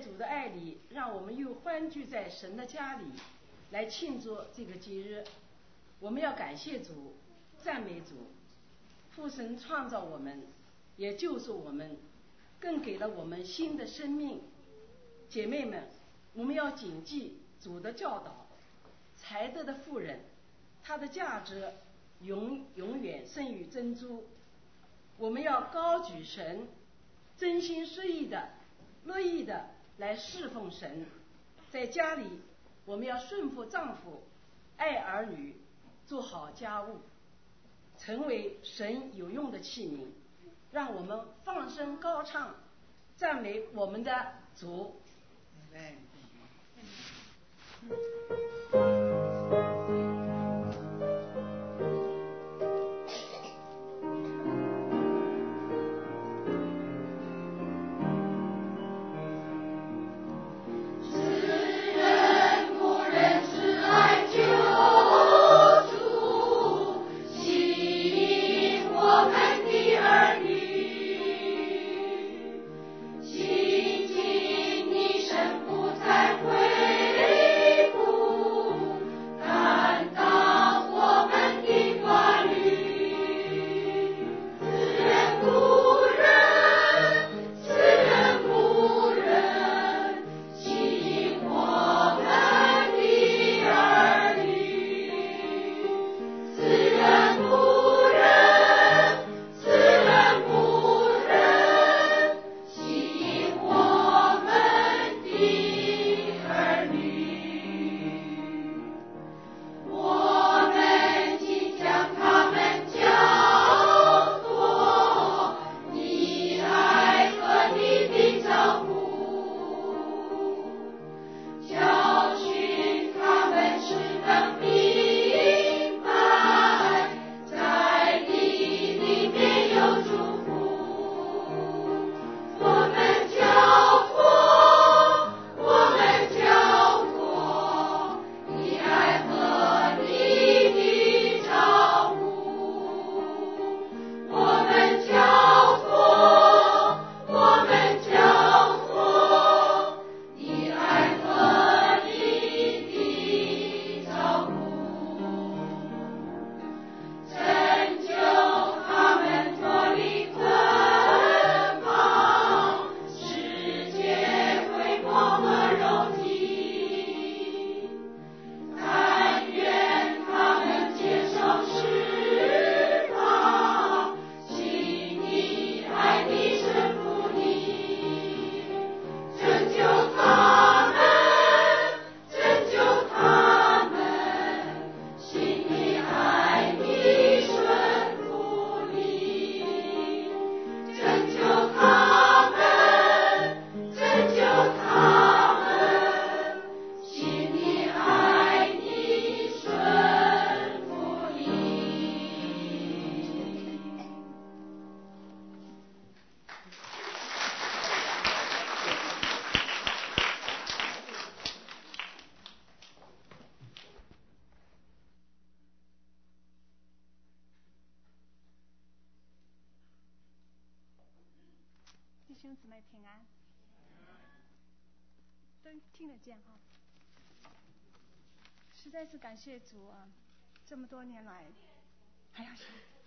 主的爱里，让我们又欢聚在神的家里，来庆祝这个节日。我们要感谢主，赞美主。父神创造我们，也救赎我们，更给了我们新的生命。姐妹们，我们要谨记主的教导。才德的妇人，她的价值永远胜于珍珠。我们要高举神，真心实意的、乐意的来侍奉神。在家里，我们要顺服丈夫，爱儿女，做好家务，成为神有用的器皿。让我们放声高唱，赞美我们的主。 弟兄姊妹平安，都听得见哈。实在是感谢主啊，这么多年来，还要实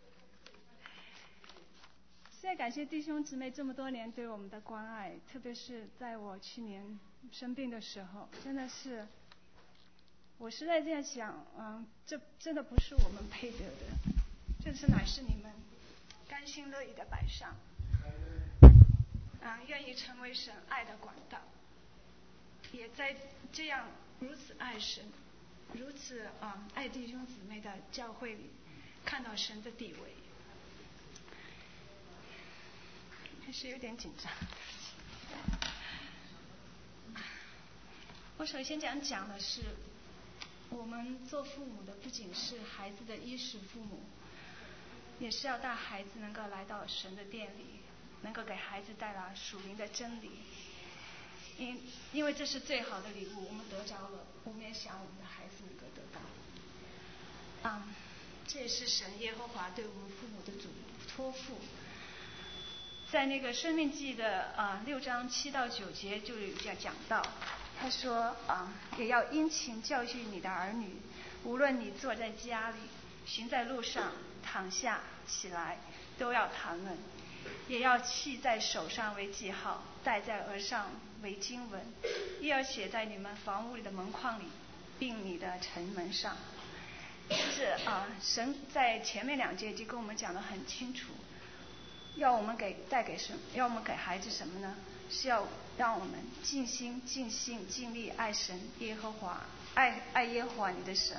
在感谢弟兄姊妹这么多年对我们的关爱，特别是在我去年生病的时候，真的是，我实在这样想，这真的不是我们配得的，这是乃是你们甘心乐意的摆上。愿意成为神爱的管道，也在这样如此爱神、如此爱弟兄姊妹的教会里，看到神的地位，还是有点紧张。我首先讲的是，我们做父母的不仅是孩子的衣食父母，也是要带孩子能够来到神的殿里，能够给孩子带来属灵的真理，因为这是最好的礼物，我们得着了，我们也想我们的孩子能够得到。这也是神耶和华对我们父母的托付。 在那个《生命记》的6章7到9节就有讲到，他说也要殷勤教训你的儿女，无论你坐在家里，行在路上，躺下起来，都要谈论，也要系在手上为记号，戴在额上为经文，也要写在你们房屋里的门框里，并你的城门上。就是神在前面2节就跟我们讲得很清楚，要我们要我们给孩子什么呢？是要让我们尽心尽性尽力爱神耶和华，爱耶和华你的神。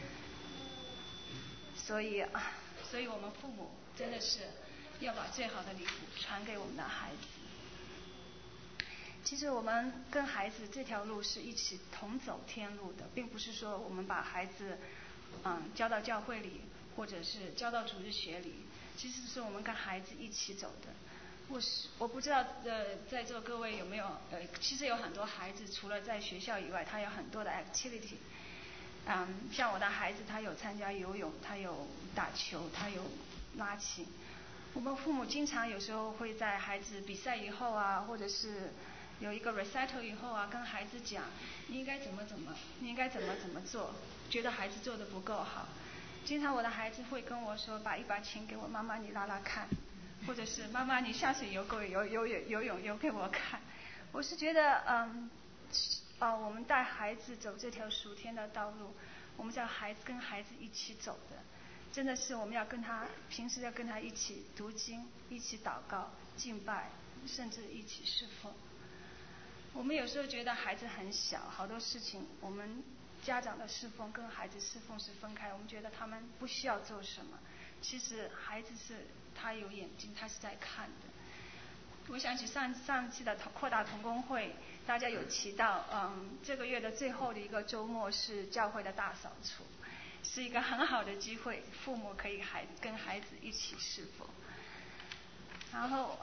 所以我们父母真的是要把最好的礼物传给我们的孩子。其实我们跟孩子这条路是一起同走天路的，并不是说我们把孩子交到教会里，或者是交到主日学里，其实是我们跟孩子一起走的。我不知道在座各位有没有其实有很多孩子除了在学校以外，他有很多的 activity。像我的孩子，他有参加游泳，他有打球，他有拉琴。我们父母经常有时候会在孩子比赛以后或者是有一个 recital 以后跟孩子讲你应该怎么，你应该怎么做，觉得孩子做得不够好。经常我的孩子会跟我说，把一把琴给我，妈妈你拉拉看，或者是妈妈你下水游泳游给我看。我是觉得我们带孩子走这条属天的道路，我们要跟孩子一起走的，真的是我们要平时要跟他一起读经，一起祷告敬拜，甚至一起侍奉。我们有时候觉得孩子很小，好多事情我们家长的侍奉跟孩子侍奉是分开，我们觉得他们不需要做什么，其实孩子他有眼睛，他是在看的。我想起上期的扩大同工会，大家有提到这个月的最后的一个周末是教会的大扫除，是一个很好的机会，父母可以跟孩子一起侍奉。然后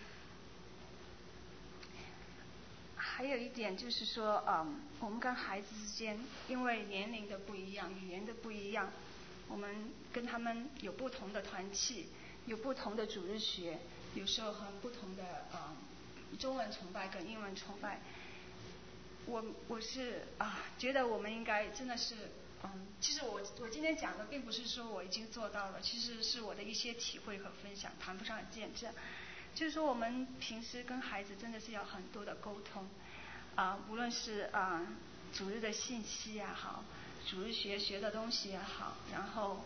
还有一点就是说我们跟孩子之间因为年龄的不一样，语言的不一样，我们跟他们有不同的团契，有不同的主日学，有时候和不同的中文崇拜跟英文崇拜。我是觉得我们应该真的是其实我今天讲的并不是说我已经做到了，其实是我的一些体会和分享，谈不上见证。就是说我们平时跟孩子真的是要很多的沟通无论是主日的信息也好，主日学的东西也好，然后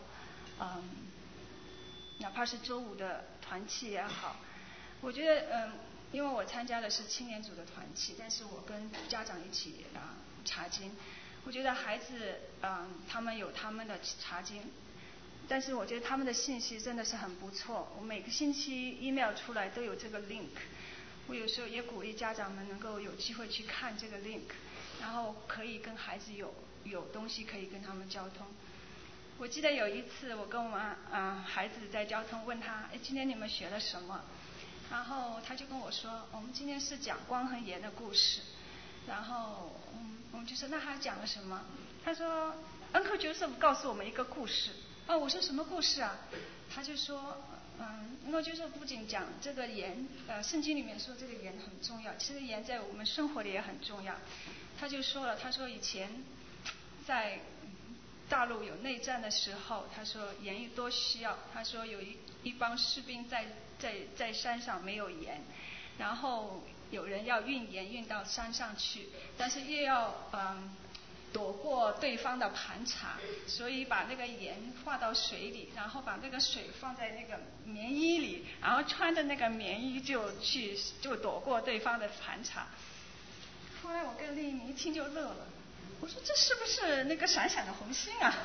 哪怕是周5的团契也好，我觉得因为我参加的是青年组的团契，但是我跟家长一起查经。我觉得孩子他们有他们的查经，但是我觉得他们的信息真的是很不错，我每个星期 email 出来都有这个 link。 我有时候也鼓励家长们能够有机会去看这个 link， 然后可以跟孩子有东西可以跟他们交通。我记得有一次我跟我孩子在交通，问他今天你们学了什么，然后他就跟我说我们今天是讲光和盐的故事。然后我们就说那他讲了什么，他说 Uncle Joseph 告诉我们一个故事。我说什么故事啊？他就说Uncle Joseph 不仅讲这个盐圣经里面说这个盐很重要，其实盐在我们生活里也很重要。他就说了，他说以前在大陆有内战的时候，他说盐多需要，他说有一帮士兵在山上没有盐，然后有人要运盐运到山上去，但是又要躲过对方的盘查，所以把那个盐化到水里，然后把那个水放在那个棉衣里，然后穿着那个棉衣就躲过对方的盘查。后来我跟另一名一听就乐了，我说这是不是那个闪闪的红星啊？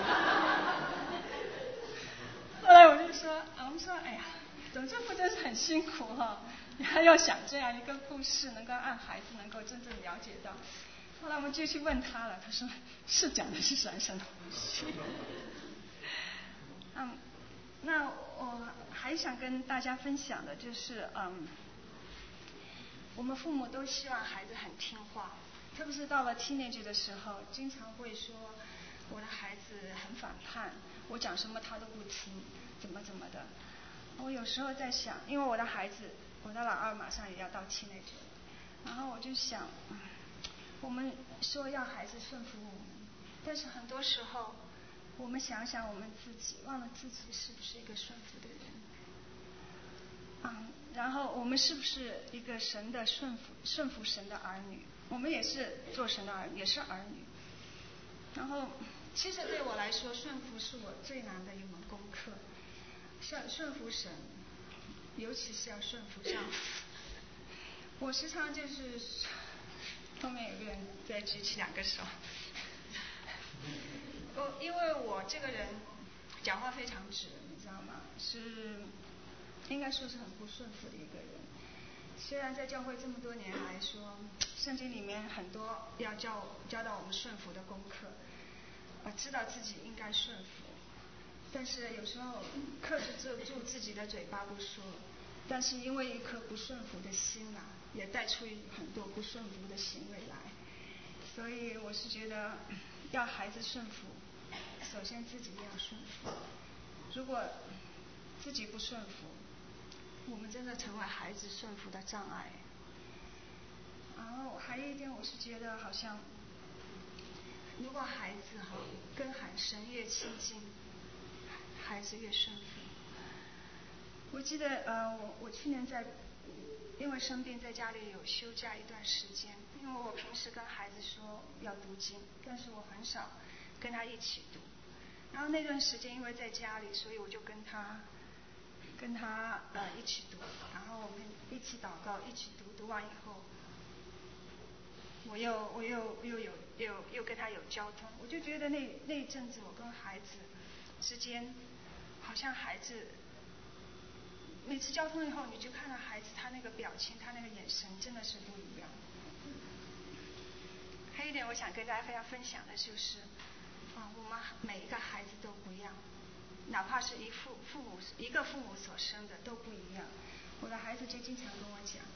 后来我们说哎呀，总之不真是很辛苦你还要想这样一个故事能够让孩子能够真正了解到。后来我们就去问他了，他说是讲的是闪闪的红星。那我还想跟大家分享的就是我们父母都希望孩子很听话，特别是到了 teenage 的时候，经常会说我的孩子很反叛，我讲什么他都不听，怎么的。我有时候在想，因为我的孩子我的老二马上也要到teenager，然后我就想，我们说要孩子顺服我们，但是很多时候我们想想我们自己，忘了自己是不是一个顺服的人。然后我们是不是一个神的顺服神的儿女？我们也是做神的儿女，也是儿女。然后其实对我来说，顺服是我最难的一门功课。顺服神，尤其是要顺服丈夫。我时常就是后面有个人在举起2个手。因为我这个人讲话非常直，你知道吗？是应该说是很不顺服的一个人。虽然在教会这么多年来说，圣经里面很多要教导我们顺服的功课，知道自己应该顺服，但是有时候克制住自己的嘴巴不说，但是因为一颗不顺服的心也带出很多不顺服的行为来。所以我是觉得要孩子顺服，首先自己要顺服。如果自己不顺服，我们真的成为孩子顺服的障碍。然后还有一点，我是觉得好像，如果孩子跟神越亲近，孩子越顺服。我记得我去年因为生病在家里有休假一段时间，因为我平时跟孩子说要读经，但是我很少跟他一起读。然后那段时间因为在家里，所以我就跟他一起读，然后我们一起祷告，一起读完以后，我又跟他有交通。我就觉得那一阵子我跟孩子之间，好像孩子每次交通以后，你就看到孩子他那个表情，他那个眼神真的是不一样。还有一点我想跟大家分享的就是，我们每一个孩子都不一样，哪怕是一个父母所生的都不一样。我的孩子就经常跟我讲，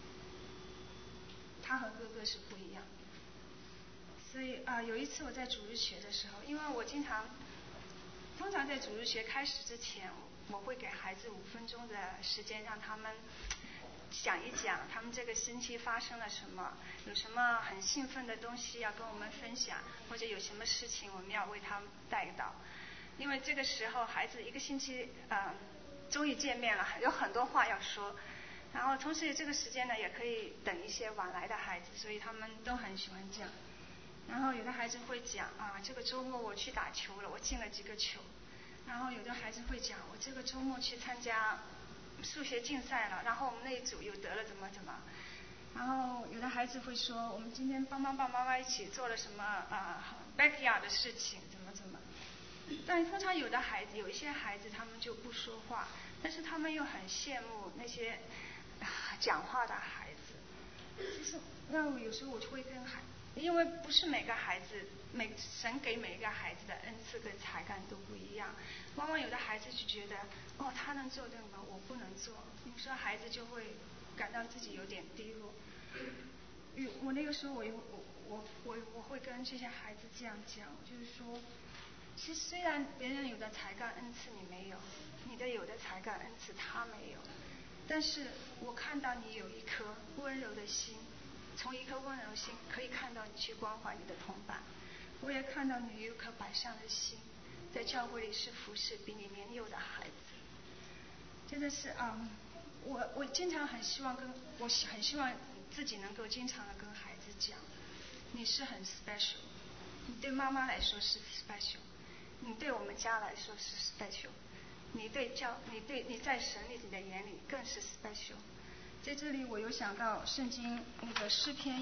他和哥哥是不一样的。所以有一次我在主日学的时候，因为我通常在主日学开始之前，我会给孩子5分钟的时间，让他们讲一讲他们这个星期发生了什么，有什么很兴奋的东西要跟我们分享，或者有什么事情我们要为他们带到。因为这个时候孩子1个星期终于见面了，有很多话要说。然后同时这个时间呢，也可以等一些晚来的孩子，所以他们都很喜欢讲。然后有的孩子会讲这个周末我去打球了，我进了几个球。然后有的孩子会讲，我这个周末去参加数学竞赛了，然后我们那一组又得了怎么。然后有的孩子会说，我们今天帮爸爸妈妈一起做了什么backyard 的事情，怎么。但通常有一些孩子他们就不说话，但是他们又很羡慕那些讲话的孩子。就是那有时候我就会因为不是每个孩子，神给每一个孩子的恩赐跟才干都不一样。往往有的孩子就觉得他能做这个吗？我不能做。有时候孩子就会感到自己有点低落。我那个时候我会跟这些孩子这样讲，就是说，其实虽然别人有的才干恩赐你没有，你的有的才干恩赐他没有，但是我看到你有一颗温柔的心，从一颗温柔心可以看到你去关怀你的同伴。我也看到你有一颗摆上的心，在教会里是服侍比你年幼的孩子。真的是我经常很希望自己能够经常的跟孩子讲，你是很 special， 你对妈妈来说是 special， 你对我们家来说是 special， 你在神里的眼里更是 special。 在这里我有想到圣经那个诗篇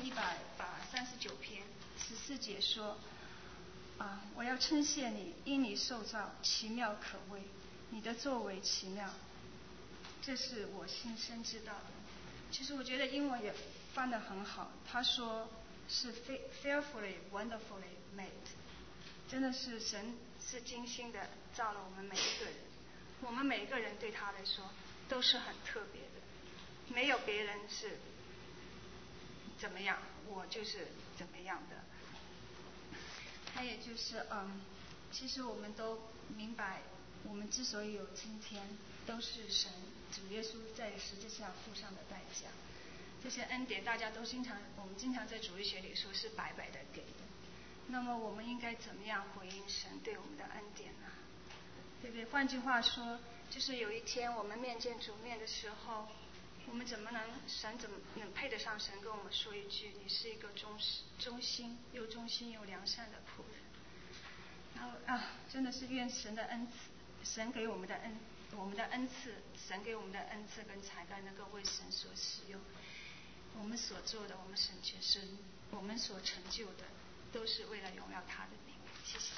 139篇14节说我要称谢你，因你受造奇妙可畏，你的作为奇妙，这是我心生知道的。其实我觉得英文也翻得很好，他说是 fearfully wonderfully made， 真的是神是精心的造了我们每一个人，我们每一个人对他来说都是很特别的，没有别人是怎么样，我就是怎么样的。还有就是其实我们都明白，我们之所以有今天，都是神主耶稣在十字架付上的代价。这些恩典大家都我们经常在主日学里说是白白的给的。那么我们应该怎么样回应神对我们的恩典呢？对不对？换句话说，就是有一天我们面见主面的时候，我们神怎么能配得上神跟我们说一句：“你是一个忠心又良善的仆人。”然后真的是愿神的恩赐，神给我们的恩赐，神给我们的恩赐跟才干能够为神所使用。我们所做的，我们神确实，我们所成就的，都是为了荣耀他的名。谢谢。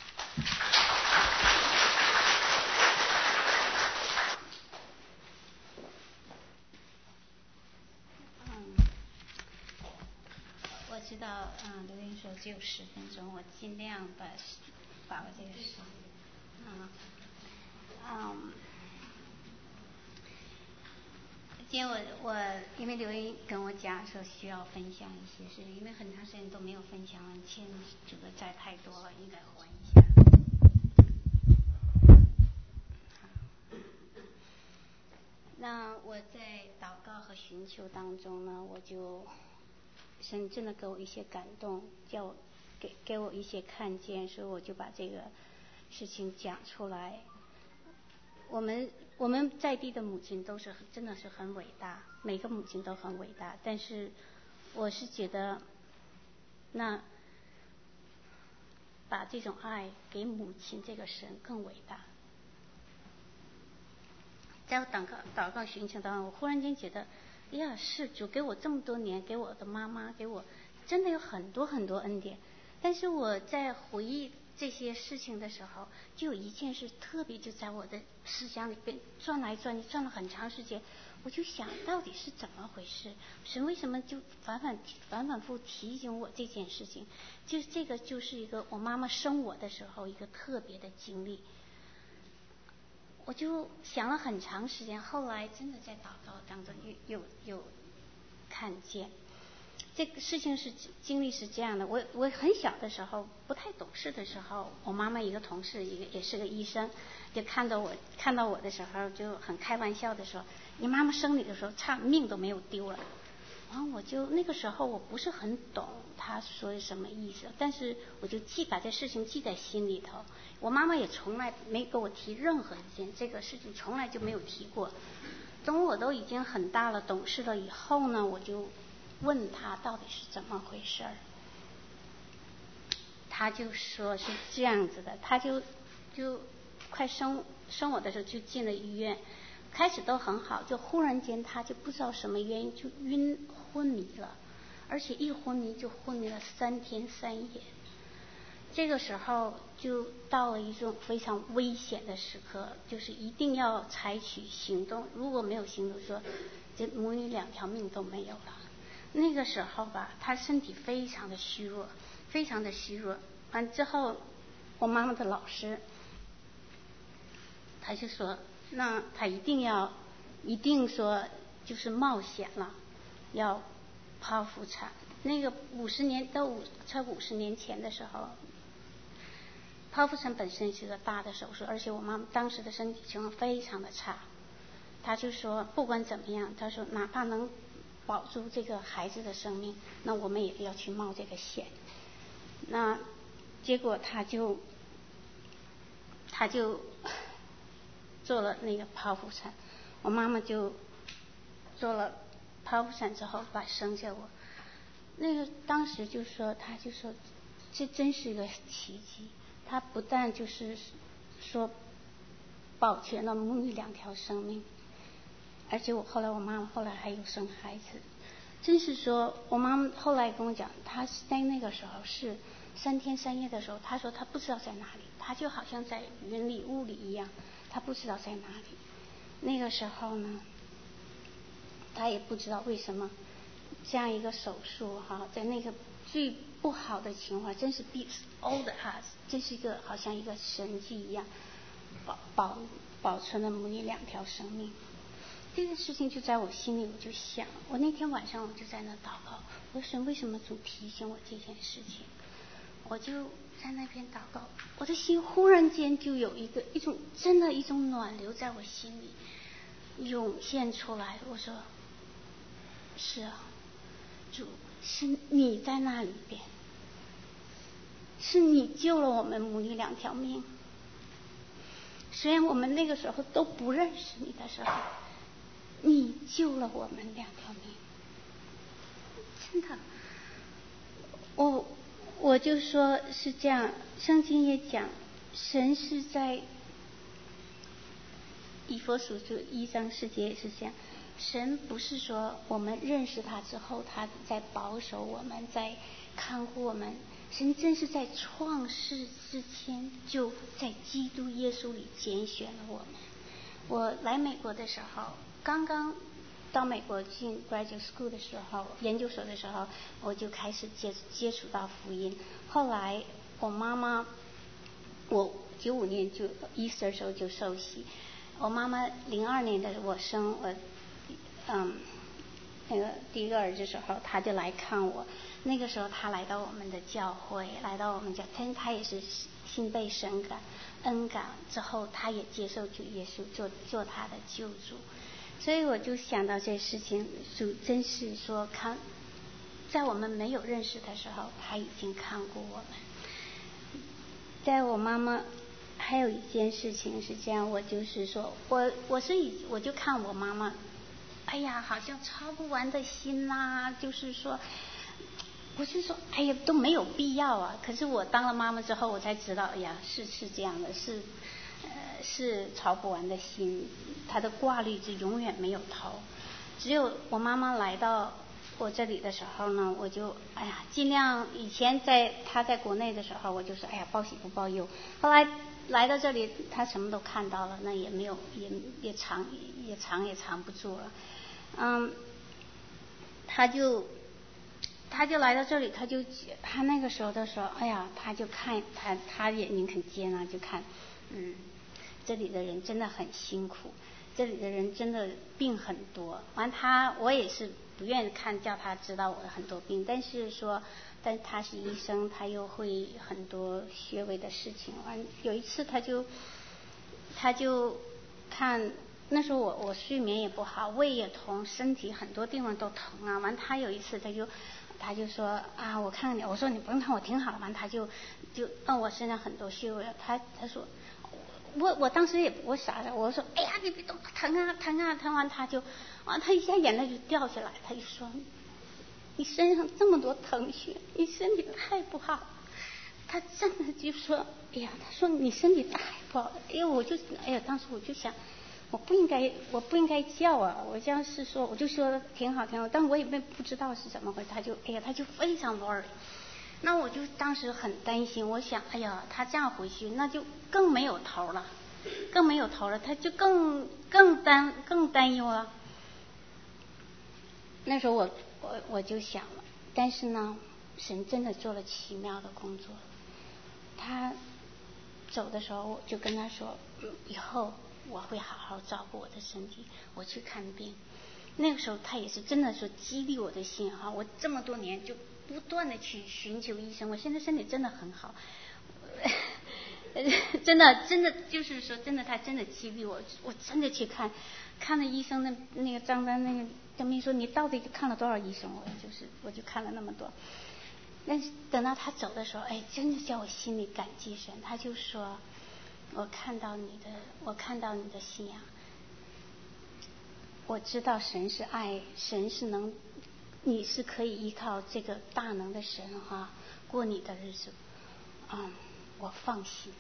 我知道，刘英说只有10分钟，我尽量把握这个时间。今天我因为刘英跟我讲说需要分享一些事，因为很长时间都没有分享完，欠这个债太多了，应该还一下。那我在祷告和寻求当中呢，我就神真的给我一些感动，叫我给我一些看见，所以我就把这个事情讲出来。我们在地的母亲都是真的是很伟大，每个母亲都很伟大，但是我是觉得那把这种爱给母亲这个神更伟大。在我祷告寻求当中，我忽然间觉得，是主给我这么多年，给我的妈妈，给我真的有很多很多恩典。但是我在回忆这些事情的时候，就有一件事特别就在我的思想里边转来转去，转了很长时间。我就想到底是怎么回事？神为什么就反反复提醒我这件事情？就这个就是一个我妈妈生我的时候一个特别的经历。我就想了很长时间，后来真的在祷告当中有看见这个事情是经历是这样的。我很小的时候不太懂事的时候，我妈妈一个同事也是个医生，就看到我的时候就很开玩笑的说，你妈妈生你的时候差命都没有丢了。然后我就那个时候我不是很懂他说的什么意思，但是我就把这事情记在心里头。我妈妈也从来没给我提任何一件这个事情，从来就没有提过。等我都已经很大了懂事了以后呢，我就问他到底是怎么回事儿。他就说是这样子的，他就快生我的时候就进了医院，开始都很好，就忽然间他就不知道什么原因就昏迷了，而且一昏迷就昏迷了3天3夜。这个时候就到了一种非常危险的时刻，就是一定要采取行动，如果没有行动，说这母女2条命都没有了。那个时候吧，他身体非常的虚弱，非常的虚弱。完之后，我妈妈的老师他就说，那他一定说就是冒险了，要剖腹产。那个超50年前的时候，剖腹产本身是个大的手术，而且我妈妈当时的身体情况非常的差。他就说不管怎么样，他说哪怕能保住这个孩子的生命，那我们也要去冒这个险。那结果他就做了那个剖腹产，我妈妈就做了剖腹产之后把生下我。那个当时他就说这真是一个奇迹，他不但就是说保全了母女2条生命，而且我妈妈后来还有生孩子。真是说我妈妈后来跟我讲，她在那个时候是3天3夜的时候，她说她不知道在哪里，她就好像在云里雾里一样，她不知道在哪里。那个时候呢，她也不知道为什么这样一个手术在那个最不好的情况，真是 beats all the odds， 这是一个好像一个神迹一样，保存了母女2条生命。这个事情就在我心里，我就想，我那天晚上我就在那祷告，我说为什么主提醒我这件事情？我就在那边祷告，我的心忽然间就有一种真的一种暖流在我心里。 涌现出来。我说是啊，主，是你在那里边，是你救了我们母女2条命。虽然我们那个时候都不认识你的时候，你救了我们2条命。真的，我就说是这样，圣经也讲，神是在以弗所书1章4节也是这样，神不是说我们认识他之后他在保守我们，在看护我们，神真是在创世之前就在基督耶稣里拣选了我们。我来美国的时候，刚刚到美国进 graduate school 的时候，研究所的时候，我就开始接触到福音。后来我妈妈，我95年就 Easter 的时候就受洗，我妈妈02年的我生我那个第一个儿子的时候，她就来看我。那个时候她来到我们的教会，来到我们家，但是她也是心被神恩感之后，她也接受主耶稣做她的救主。所以我就想到这事情，主真是说看，在我们没有认识的时候，他已经看过我们。在我妈妈还有一件事情是这样，我就是说我就看我妈妈，哎呀，好像操不完的心啦，就是说，我是说，哎呀，都没有必要啊。可是我当了妈妈之后，我才知道，哎呀，是这样的，是操不完的心，他的挂虑就永远没有头。只有我妈妈来到我这里的时候呢，我就哎呀尽量，以前他在国内的时候，我就说哎呀报喜不报忧。后来来到这里，他什么都看到了，那也没有也藏不住了。他就来到这里，他那个时候的时候，哎呀，他就看他眼睛很尖啊，就看这里的人真的很辛苦，这里的人真的病很多。完我也是不愿意叫他知道我的很多病，但是他是医生，他又会很多穴位的事情。完有一次他就看，那时候我睡眠也不好，胃也痛，身体很多地方都疼啊。完他有一次他就说啊，我看看你，我说你不用看，我挺好。完他就按我身上很多穴位，他说。我当时我傻了，我说哎呀你别动，疼啊，疼完他一下眼泪就掉下来，他就说你身上这么多疼血，你身体太不好。他真的就说哎呀，他说你身体太不好。当时我就想我不应该叫啊，我这样是说我就说挺好，但我也不知道是怎么回事。他就非常 worry。那我就当时很担心，我想哎呀他这样回去那就更没有头了，他就更担忧了。那时候我就想了，但是呢神真的做了奇妙的工作。他走的时候我就跟他说以后我会好好照顾我的身体，我去看病。那个时候他也是真的说激励我的心哈，我这么多年就不断的去寻求医生，我现在身体真的很好。真的就是说真的，他真的激励我真的去看了医生那个账单，那个证明说你到底看了多少医生，我就看了那么多。但是等到他走的时候，哎，真的叫我心里感激神。他就说我看到你的信仰，我知道神是爱，神是你是可以依靠这个大能的神哈过你的日子。我放心。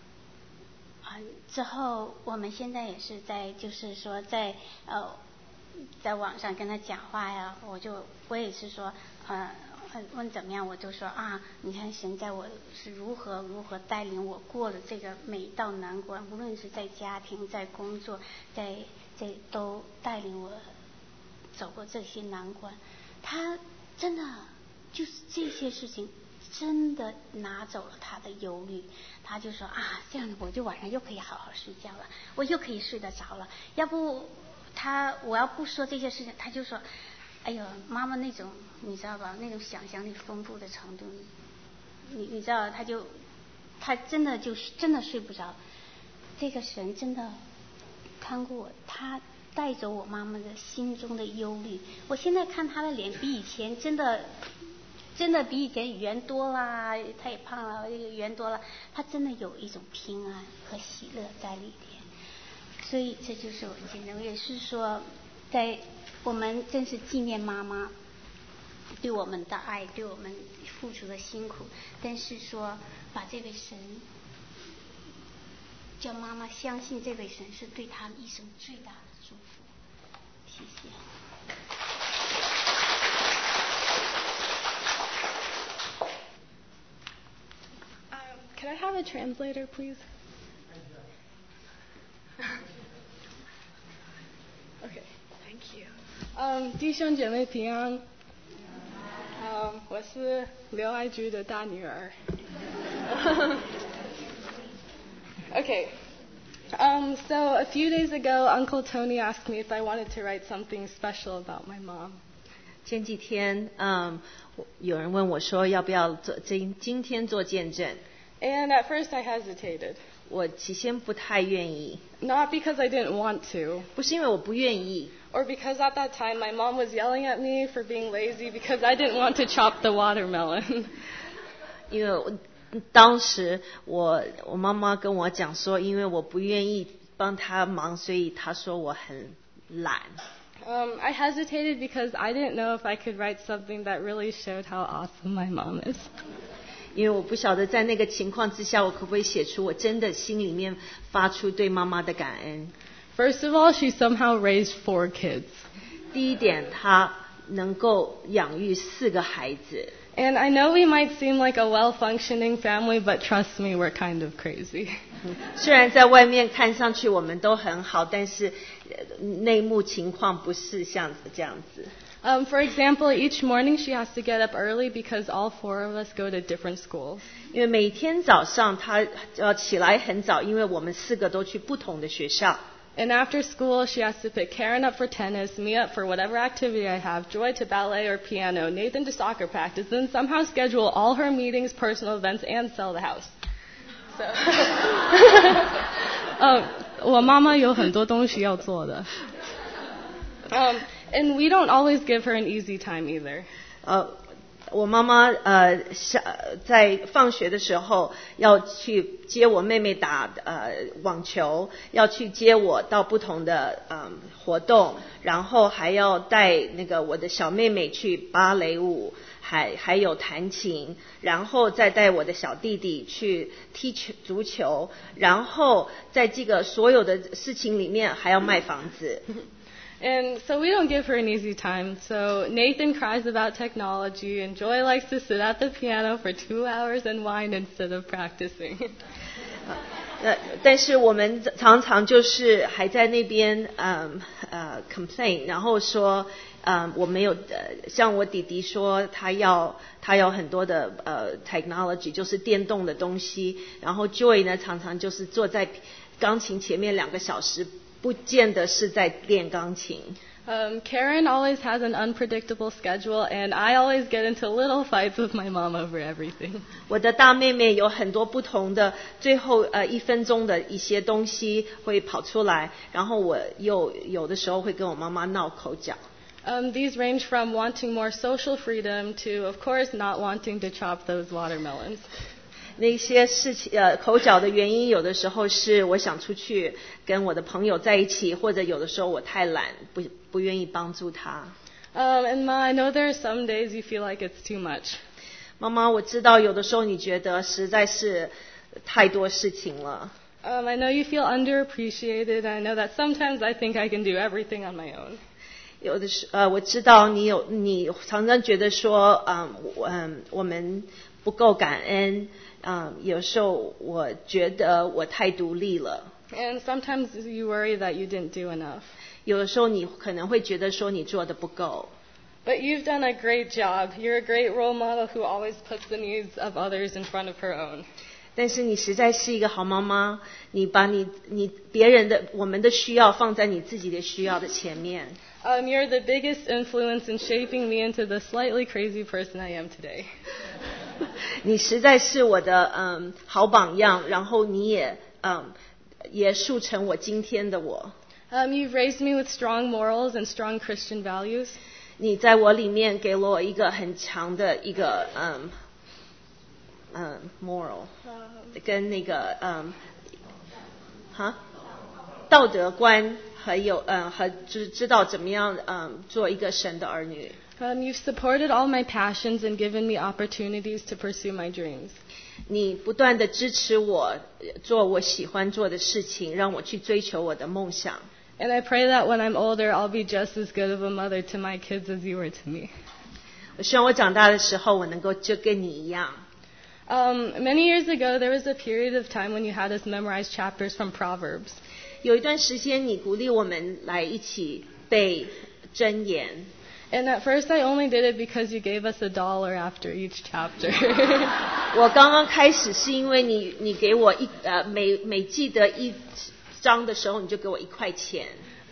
之后我们现在也是就是说在网上跟他讲话呀，我也是说问怎么样，我就说你看神在我是如何带领我过了这个每一道难关，无论是在家庭在工作在都带领我走过这些难关。他真的就是这些事情真的拿走了他的忧虑。他就说这样我就晚上又可以好好睡觉了，我又可以睡得着了。要不我要不说这些事情，他就说哎呦妈妈那种你知道吧，那种想象力丰富的程度，你知道他真的睡不着。这个神真的看顾我，他带走我妈妈的心中的忧虑。我现在看她的脸比以前真的比以前圆多啦，她也胖了，圆多了，她真的有一种平安和喜乐在里边。所以这就是我今天也是说，在我们正是纪念妈妈对我们的爱，对我们付出的辛苦，但是说把这位神叫妈妈相信这位神是对他们一生最大的祝福。谢谢。 Can I have a translator, please? Okay, thank you. 弟兄姐妹平安。我是刘爱菊的大女儿。Okay. So a few days ago, Uncle Tony asked me if I wanted to write something special about my mom. 前几天，有人问我说要不要今天做见证。 And at first I hesitated. 我起先不太愿意。 Not because I didn't want to. 不是因为我不愿意。 Or because at that time my mom was yelling at me for being lazy because I didn't want to chop the watermelon. 因为当时我妈妈跟我讲说，因为我不愿意帮她忙，所以她说我很懒。 I hesitated because I didn't know if I could write something that really showed how awesome my mom is. 因为我不晓得在那个情况之下，我可不可以写出我真的心里面发出对妈妈的感恩。 First of all, she somehow raised 4 kids. 第一点，她能够养育4个孩子。 And I know we might seem like a well-functioning family, but trust me, we're kind of crazy. 虽然在外面看上去我们都很好，但是内幕情况不是像这样子。 For example, each morning she has to get up early because all 4 of us go to different schools. 因为每天早上她要起来很早，因为我们4个都去不同的学校。 And after school, she has to pick Karen up for tennis, me up for whatever activity I have, Joy to ballet or piano, Nathan to soccer practice, then somehow schedule all her meetings, personal events, and sell the house. So, 我妈妈有很多东西要做的。And we don't always give her an easy time either. 我妈妈在放学的时候要去接我妹妹打网球，要去接我到不同的活动，然后还要带那个我的小妹妹去芭蕾舞，还有弹琴，然后再带我的小弟弟去踢足球，然后在这个所有的事情里面还要卖房子。 And so we don't give her an easy time. So Nathan cries about technology, and Joy likes to sit at the piano for 2 hours and whine instead of practicing. 但是我们常常就是还在那边complain， 然后说我没有像我弟弟说他要很多的technology， 就是电动的东西，然后 Joy 呢常常就是坐在钢琴前面2个小时。不见得是在练钢琴。 Karen always has an unpredictable schedule, and I always get into little fights with my mom over everything. 我的大妹妹有很多不同的，最后1分钟的一些东西会跑出来，然后我有的时候会跟我妈妈闹口角。 These range from wanting more social freedom to, of course, not wanting to chop those watermelons. 那些事情口角的原因，有的时候是我想出去跟我的朋友在一起，或者有的时候我太懒，不愿意帮助他。 And Ma, I know there are some days you feel like it's too much. 妈妈，我知道有的时候你觉得实在是太多事情了。 I know you feel underappreciated. I know that sometimes I think I can do everything on my own. 有的时我知道你常常觉得说我们不够感恩。有时候我觉得我太独立了。 And sometimes you worry that you didn't do enough. 有的时候你可能会觉得说你做的不够。 But you've done a great job. You're a great role model who always puts the needs of others in front of her own. 但是你实在是一个好妈妈，你把别人的我们的需要放在你自己的需要的前面。 You're the biggest influence in shaping me into the slightly crazy person I am today. 你实在是我的好榜样，然后你也塑成我今天的我。 You've raised me with strong morals and strong Christian values. 你在我里面给了我一个很强的一个moral， 跟那个道德观，和就是知道怎么样做一个神的儿女。 You've supported all my passions and given me opportunities to pursue my dreams. 你不断地支持我做我喜欢做的事情，让我去追求我的梦想。 And I pray that when I'm older, I'll be just as good of a mother to my kids as you were to me. 我希望我长大的时候，我能够就跟你一样。 Many years ago, there was a period of time when you had us memorize chapters from Proverbs. 有一段时间，你鼓励我们来一起背箴言。 And at first, I only did it because you gave us $1 after each chapter. 我刚刚开始是因为你给我每记得一章的时候，你就给我1块钱。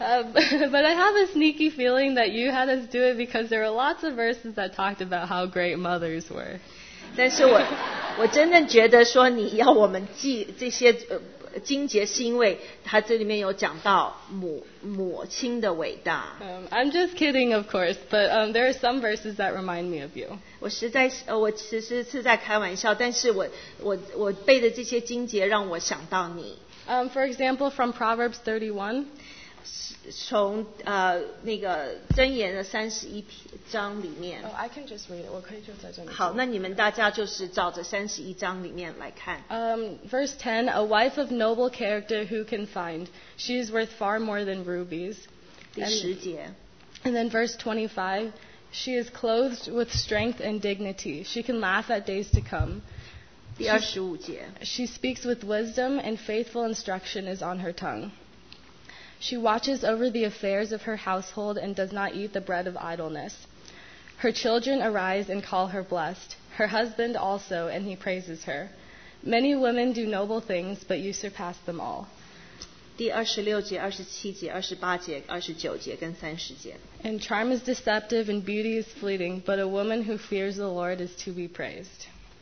But I have a sneaky feeling that you had us do it because there were lots of verses that talked about how great mothers were. 但是我真的觉得说你要我们记这些经节，是因为它这里面有讲到母亲的伟大。 I'm just kidding, of course, but there are some verses that remind me of you. 我其实是在开玩笑，但是我背的这些经节让我想到你。 For example, from Proverbs 31. 从那个箴言的31章里面。 Oh, I can just read it. 我可以就在这里。 好，那你们大家就是照着31章里面来看。 Verse 10, a wife of noble character who can find? She is worth far more than rubies. 第10节。 And then verse 25, she is clothed with strength and dignity. She can laugh at days to come. 第25节。 She speaks with wisdom and faithful instruction is on her tongue. She watches over the affairs of her household and does not eat the bread of idleness. Her children arise and call her blessed. Her husband also, and he praises her. Many women do noble things, but you surpass them all. 第26节、27节、28节、29节跟30节。 And charm is deceptive and beauty is fleeting, but a woman who fears the Lord is to be praised.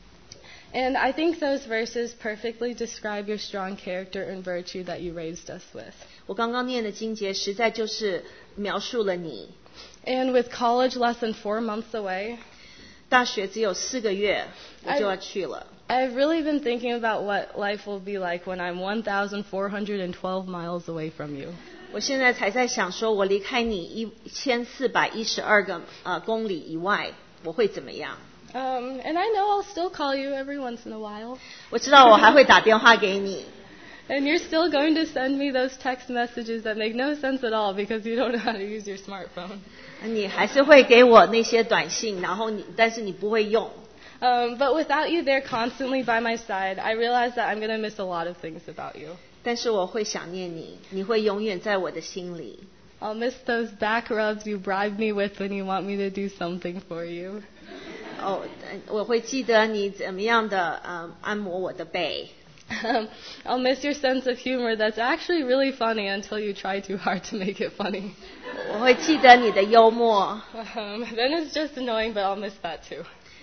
And I think those verses perfectly describe your strong character and virtue that you raised us with. 我刚刚念的经节实在就是描述了你。 And with college less than 4 months away, 大学只有4个月，我就要去了。 I've really been thinking about what life will be like when I'm 1,412 miles away from you. 我现在才在想说，我离开你1412个公里以外，我会怎么样？ And I know I'll still call you every once in a while. 我知道我还会打电话给你。 And you're still going to send me those text messages that make no sense at all because you don't know how to use your smartphone. 你还是会给我那些短信，但是你不会用。 But without you there constantly by my side, I realize that I'm going to miss a lot of things about you. 但是我会想念你，你会永远在我的心里。 I'll miss those back rubs you bribe me with when you want me to do something for you. 我会记得你怎么样的按摩我的背。 I'll miss your sense of humor that's actually really funny until you try too hard to make it funny. 我会记得你的幽默。 Then it's just annoying, but I'll miss that too.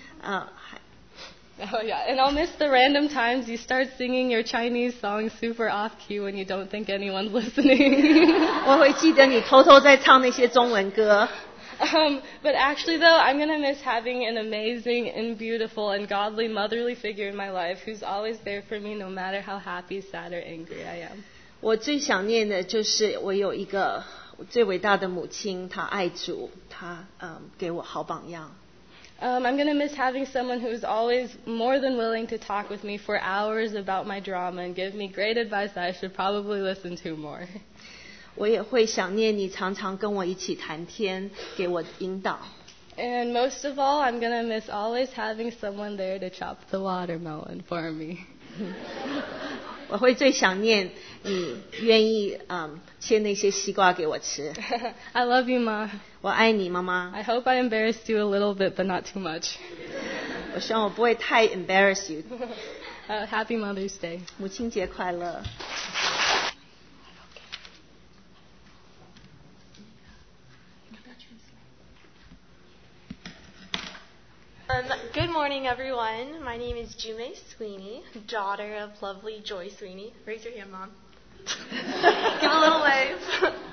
Oh yeah, and I'll miss the random times you start singing your Chinese songs super off key when you don't think anyone's listening. 我会记得你偷偷在唱那些中文歌。 But actually, though, I'm going to miss having an amazing and beautiful and godly motherly figure in my life who's always there for me no matter how happy, sad, or angry I am. 我最想念的就是我有一个最伟大的母亲，她爱主，她给我好榜样。 I'm going to miss having someone who's always more than willing to talk with me for hours about my drama and give me great advice that I should probably listen to more. 我也会想念你常常跟我一起谈天，给我引导。 And most of all, I'm going to miss always having someone there to chop the watermelon for me. 我会最想念你愿意切那些西瓜给我吃。 I love you, Ma. 我爱你，妈妈。 I hope I embarrassed you a little bit, but not too much. 我希望我不会太 embarrass you. Happy Mother's Day. 母亲节快乐。 Good morning, everyone. My name is Jume Sweeney, daughter of lovely Joy Sweeney. Raise your hand, Mom. Give a little wave.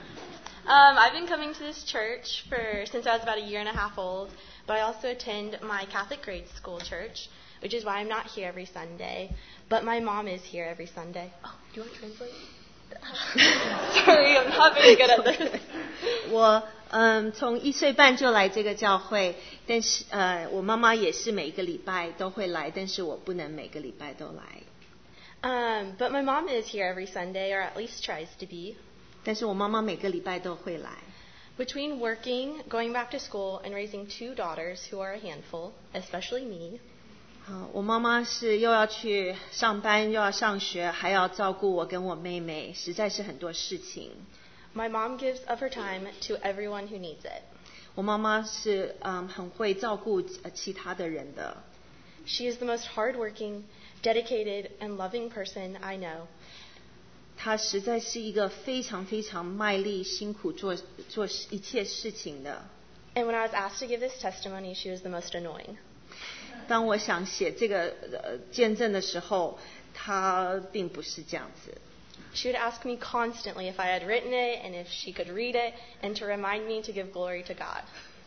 I've been coming to this church since I was about a year and a half old, but I also attend my Catholic grade school church, which is why I'm not here every Sunday. But my mom is here every Sunday. Oh, do you want to translate? Sorry, I'm not very good at this. 我从1岁半就来这个教会，但是我妈妈也是每一个礼拜都会来，但是我不能每个礼拜都来。 But my mom is here every Sunday, or at least tries to be. 但是我妈妈每个礼拜都会来。 Between working, going back to school, and raising 2 daughters who are a handful, especially me. 我妈妈是又要去上班，又要上学，还要照顾我跟我妹妹，实在是很多事情。 My mom gives of her time to everyone who needs it. 我妈妈是很会照顾其他的人的。 She is the most hardworking, dedicated, and loving person I know. 她实在是一个非常非常卖力、辛苦做一切事情的。 And when I was asked to give this testimony, she was the most annoying. 当我想写这个见证的时候，她并不是这样子。 She would ask me constantly if I had written it and if she could read it, and to remind me to give glory to God.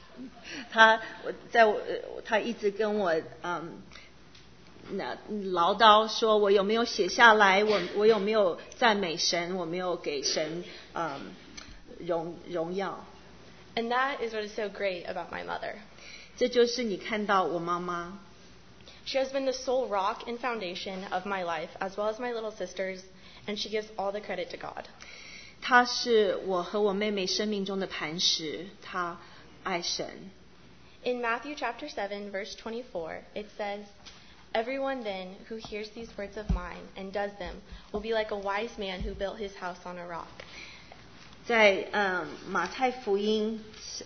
她一直跟我唠叨说，我有没有写下来，我有没有赞美神，我没有给神荣耀。 And that is what is so great about my mother. 这就是你看到我妈妈。 She has been the sole rock and foundation of my life, as well as my little sisters, and she gives all the credit to God. 她是我和我妹妹生命中的磐石，她爱神。 In Matthew chapter 7, verse 24, it says, "Everyone then who hears these words of mine and does them will be like a wise man who built his house on a rock." 在马太福音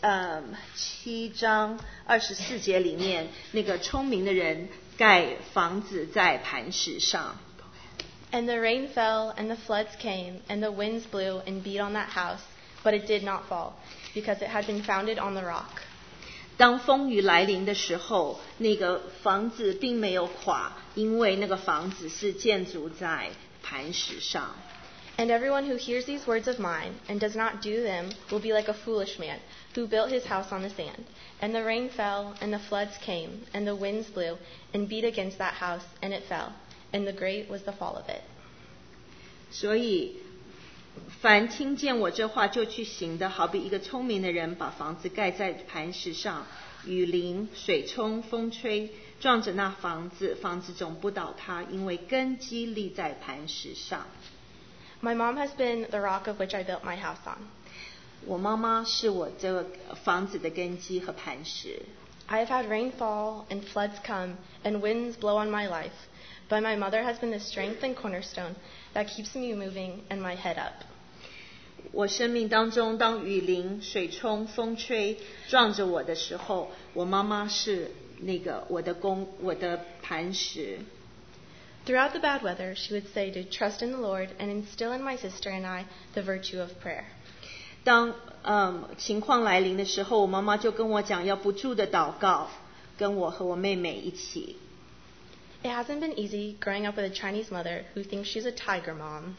7章24节里面，那个聪明的人盖房子在磐石上。 And the rain fell, and the floods came, and the winds blew and beat on that house, but it did not fall, because it had been founded on the rock. 当风雨来临的时候，那个房子并没有垮，因为那个房子是建筑在磐石上。 And everyone who hears these words of mine and does not do them will be like a foolish man who built his house on the sand. And the rain fell, and the floods came, and the winds blew and beat against that house, and it fell. And the great was the fall of it. 所以，凡听见我这话就去行的，好比一个聪明的人把房子盖在磐石上，雨淋、水冲、风吹，撞着那房子，房子总不倒塌，因为根基立在磐石上。 My mom has been the rock of which I built my house on. 我妈妈是我这个房子的根基和磐石。 I have had rain fall and floods come and winds blow on my life, but my mother has been the strength and cornerstone that keeps me moving and my head up. 我生命当中，当雨淋、水冲、风吹撞着我的时候，我妈妈是那个我的磐石。 Throughout the bad weather, she would say to trust in the Lord and instill in my sister and I the virtue of prayer. 当情况来临的时候，我妈妈就跟我讲要不住的祷告，跟我和我妹妹一起。 It hasn't been easy growing up with a Chinese mother who thinks she's a tiger mom.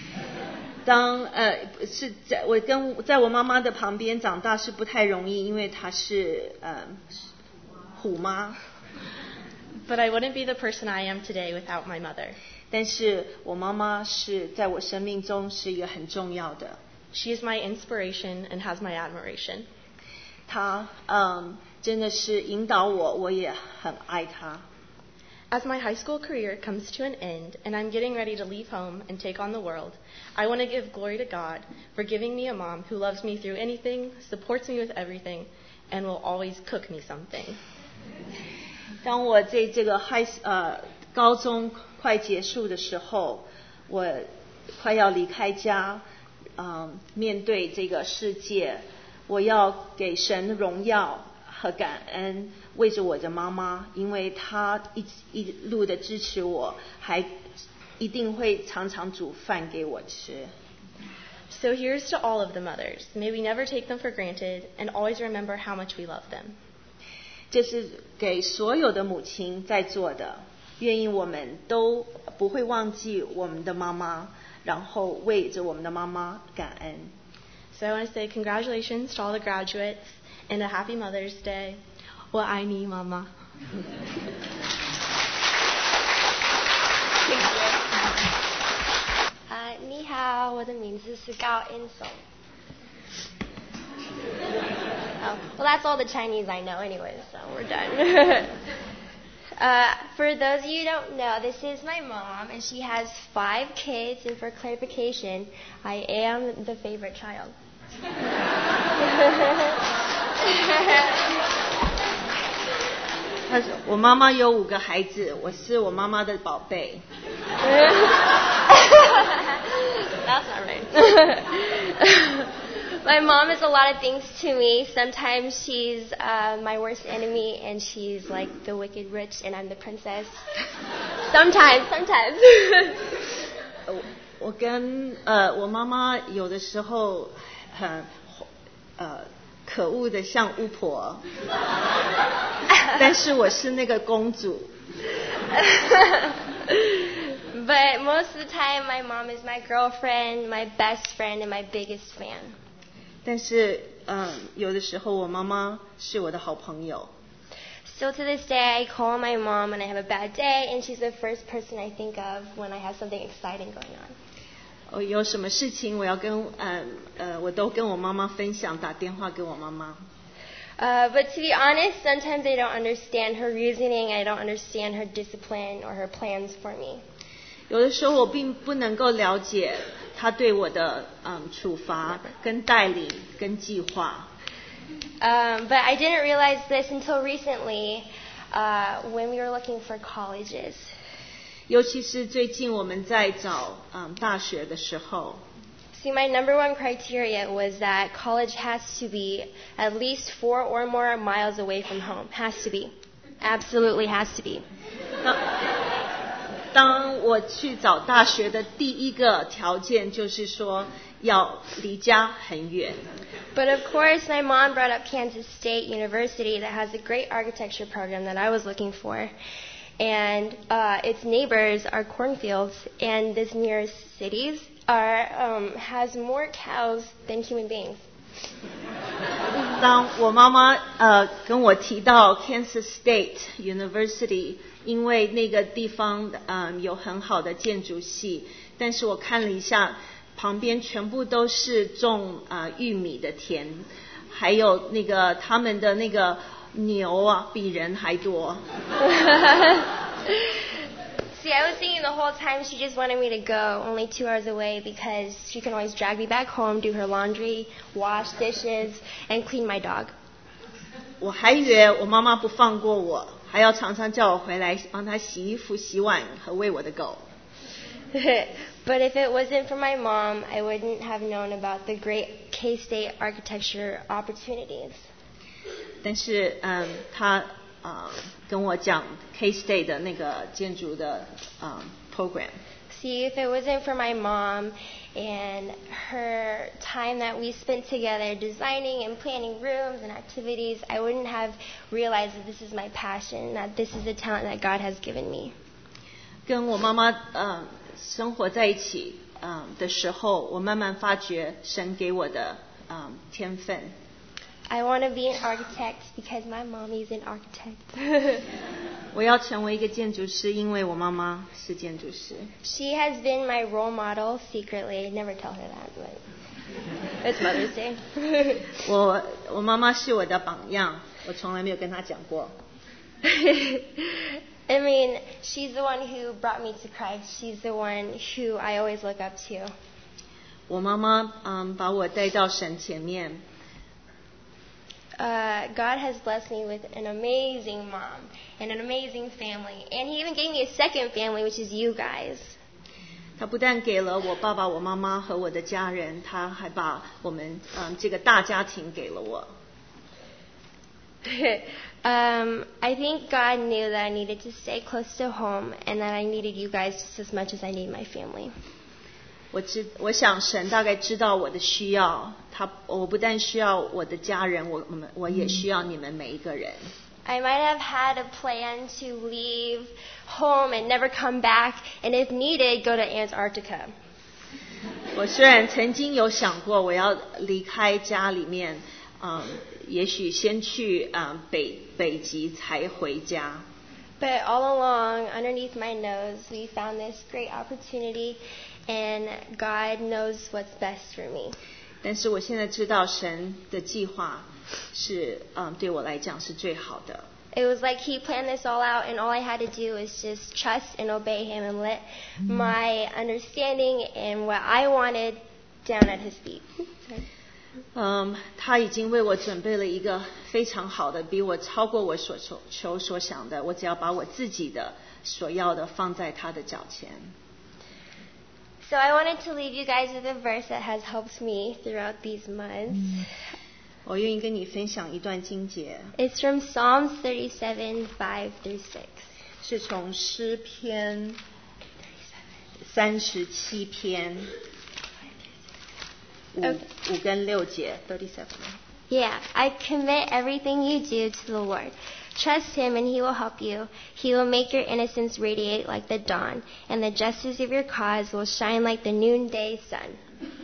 在我妈妈的旁边长大是不太容易，因为她是虎妈。 But I wouldn't be the person I am today without my mother. 但是我妈妈是在我生命中是一个很重要的。 She is my inspiration and has my admiration. 她真的是引导我，我也很爱她。 As my high school career comes to an end and I'm getting ready to leave home and take on the world, I want to give glory to God for giving me a mom who loves me through anything, supports me with everything, and will always cook me something. 当我在这个高中快结束的时候，我快要离开家，面对这个世界，我要给神荣耀和感恩，为着我的妈妈，因为她一路的支持我，还一定会常常煮饭给我吃。 So here's to all of the mothers. May we never take them for granted and always remember how much we love them. 这是给所有的母亲在座的，愿意我们都不会忘记我们的妈妈，然后为着我们的妈妈感恩。 So I want to say congratulations to all the graduates and a happy Mother's Day. 我爱你，妈妈。 你好，我的名字是高英松。Oh, well, that's all the Chinese I know anyway, so we're done. For those of you who don't know, this is my mom, and she has 5 kids, and for clarification, I am the favorite child. 我妈妈有5个孩子，我是我妈妈的宝贝。 That's not right. My mom is a lot of things to me. Sometimes she's my worst enemy, and she's like the wicked witch, and I'm the princess. Sometimes. 我跟我妈妈有的时候很可恶的像巫婆，但是我是那个公主。 But most of the time, my mom is my girlfriend, my best friend, and my biggest fan. 但是有的时候我妈妈是我的好朋友。 Still to this day, I call my mom when I have a bad day, and she's the first person I think of when I have something exciting going on. 有什么事情我要我都跟我妈妈分享，打电话给我妈妈。 But to be honest, sometimes I don't understand her reasoning, I don't understand her discipline or her plans for me. 有的时候我并不能够了解她对我的处罚、跟带领、跟计划。 But I didn't realize this until recently, when we were looking for colleges. 尤其是最近我们在找大学的时候。 See, my number one criteria was that college has to be at least 4 or more miles away from home. Has to be. Absolutely has to be. 当我去找大学的第一个条件就是说要离家很远。 But of course, my mom brought up Kansas State University that has a great architecture program that I was looking for. And its neighbors are cornfields, and this nearest cities has more cows than human beings. 当我妈妈跟我提到 Kansas State University， 因为那个地方有很好的建筑系，但是我看了一下，旁边全部都是种玉米的田，还有那个他们的那个牛啊，比人还多。 See, I was thinking the whole time she just wanted me to go only 2 hours away because she can always drag me back home, do her laundry, wash dishes, and clean my dog. 我还以为我妈妈不放过我，还要常常叫我回来帮她洗衣服、洗碗和喂我的狗。 But if it wasn't for my mom, I wouldn't have known about the great K-State architecture opportunities. 但是她跟我讲 K-State 的那个建筑的program。 See, if it wasn't for my mom and her time that we spent together designing and planning rooms and activities, I wouldn't have realized that this is my passion, that this is the talent that God has given me. 跟我妈妈生活在一起的时候，我慢慢发觉神给我的天分。 I want to be an architect because my mommy is an architect. 我要成为一个建筑师，因为我妈妈是建筑师。 She has been my role model secretly. I never tell her that, but it's Mother's Day. 我妈妈是我的榜样，我从来没有跟她讲过。 I mean, she's the one who brought me to Christ. She's the one who I always look up to. 我妈妈把我带到神前面。 God has blessed me with an amazing mom and an amazing family. And He even gave me a second family, which is you guys. 他不但给了我爸爸、我妈妈和我的家人，他还把我们这个大家庭给了我。 I think God knew that I needed to stay close to home and that I needed you guys just as much as I need my family. 我想神大概知道我的需要，我不但需要我的家人，我也需要你们每一个人。 I might have had a plan to leave home and never come back, and if needed, go to Antarctica. 我虽然曾经有想过我要离开家里面，也许先去北极才回家。 But all along, underneath my nose, we found this great opportunity, and God knows what's best for me. 但是我现在知道神的计划是对我来讲是最好的。 It was like He planned this all out, and all I had to do was just trust and obey Him and let my understanding and what I wanted down at His feet. 他已经为我准备了一个非常好的，比我超过我所求所想的，我只要把我自己的所要的放在他的脚前。 So I wanted to leave you guys with a verse that has helped me throughout these months. 我愿意跟你分享一段经节。 It's from Psalms 37, 5 through 6. 是从诗篇37篇5跟6节 37. Yeah, I commit everything you do to the Lord. Trust Him and He will help you. He will make your innocence radiate like the dawn, and the justice of your cause will shine like the noonday sun.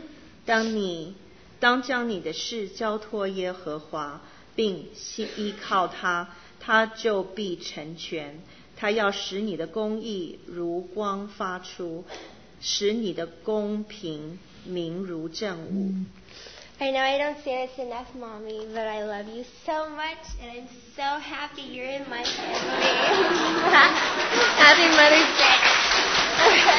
当将你的事交托耶和华，并依靠他，他就必成全。他要使你的公义如光发出，使你的公平明如正午。 I know I don't say this enough, Mommy, but I love you so much, and I'm so happy you're in my family. Happy Mother's Day.